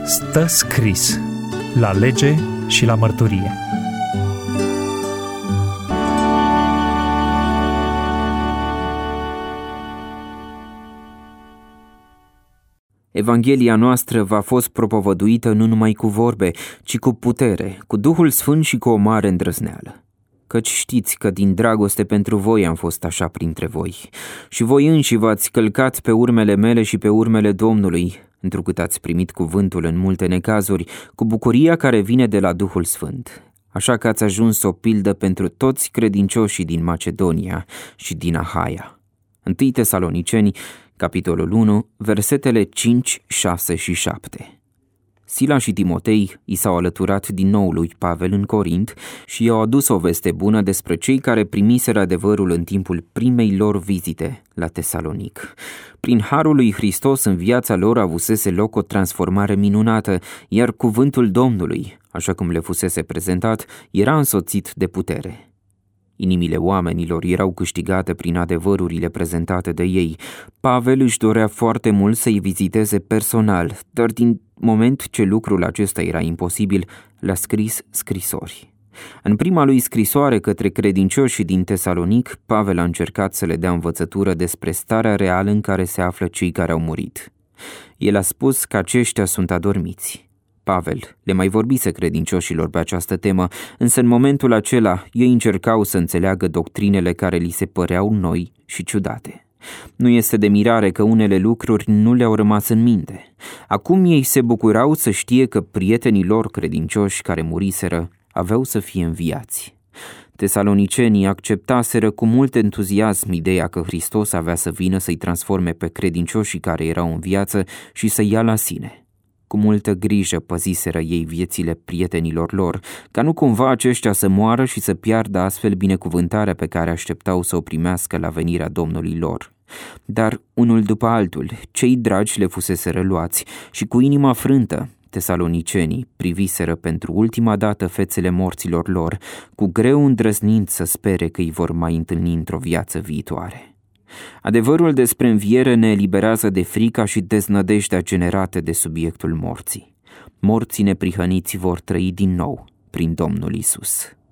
Stă scris la lege și la mărturie. Evanghelia noastră v-a fost propovăduită nu numai cu vorbe, ci cu putere, cu Duhul Sfânt și cu o mare îndrăzneală. Căci știți că din dragoste pentru voi am fost așa printre voi. Și voi înși v-ați călcat pe urmele mele și pe urmele Domnului, întrucât ați primit cuvântul în multe necazuri, cu bucuria care vine de la Duhul Sfânt. Așa că ați ajuns o pildă pentru toți credincioșii din Macedonia și din Ahaia. 1 Tesaloniceni, capitolul 1, versetele 5, 6 și 7. Sila și Timotei i s-au alăturat din nou lui Pavel în Corint și i-au adus o veste bună despre cei care primiseră adevărul în timpul primei lor vizite la Tesalonic. Prin harul lui Hristos în viața lor avusese loc o transformare minunată, iar cuvântul Domnului, așa cum le fusese prezentat, era însoțit de putere. Inimile oamenilor erau câștigate prin adevărurile prezentate de ei. Pavel își dorea foarte mult să-i viziteze personal, dar din moment ce lucrul acesta era imposibil, le-a scris scrisori. În prima lui scrisoare către credincioșii din Tesalonic, Pavel a încercat să le dea învățătură despre starea reală în care se află cei care au murit. El a spus că aceștia sunt adormiți. Pavel le mai vorbise credincioșilor pe această temă, însă în momentul acela ei încercau să înțeleagă doctrinele care li se păreau noi și ciudate. Nu este de mirare că unele lucruri nu le-au rămas în minte. Acum ei se bucurau să știe că prietenii lor credincioși care muriseră aveau să fie înviați. Tesalonicenii acceptaseră cu mult entuziasm ideea că Hristos avea să vină să-i transforme pe credincioșii care erau în viață și să ia la sine. Cu multă grijă păziseră ei viețile prietenilor lor, ca nu cumva aceștia să moară și să piardă astfel binecuvântarea pe care așteptau să o primească la venirea Domnului lor. Dar, unul după altul, cei dragi le fuseseră luați și cu inima frântă, tesalonicenii priviseră pentru ultima dată fețele morților lor, cu greu îndrăznind să spere că îi vor mai întâlni într-o viață viitoare. Adevărul despre înviere ne eliberează de frica și deznădejdea generate de subiectul morții. Morții neprihăniți vor trăi din nou prin Domnul Iisus.